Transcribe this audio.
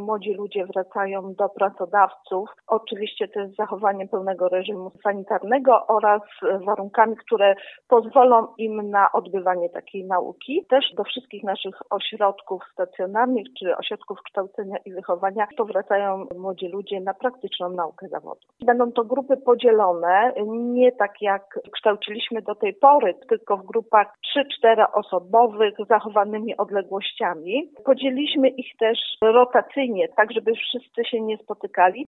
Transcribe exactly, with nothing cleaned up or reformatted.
młodzi ludzie wracają do pracodawców, oczywiście też z zachowaniem pełnego reżimu sanitarnego oraz warunkami, które pozwolą im na odbywanie takiej nauki. Też do wszystkich naszych ośrodków stacjonarnych czy ośrodków kształcenia i wychowania powracają młodzi ludzie na praktyczną naukę zawodu. Będą to grupy podzielone, nie tak jak kształciliśmy do tej pory, tylko w grupach trzy-cztery osobowych z zachowanymi odległościami. Podzieliliśmy ich też rotacyjnie, tak żeby wszyscy się nie spotykali.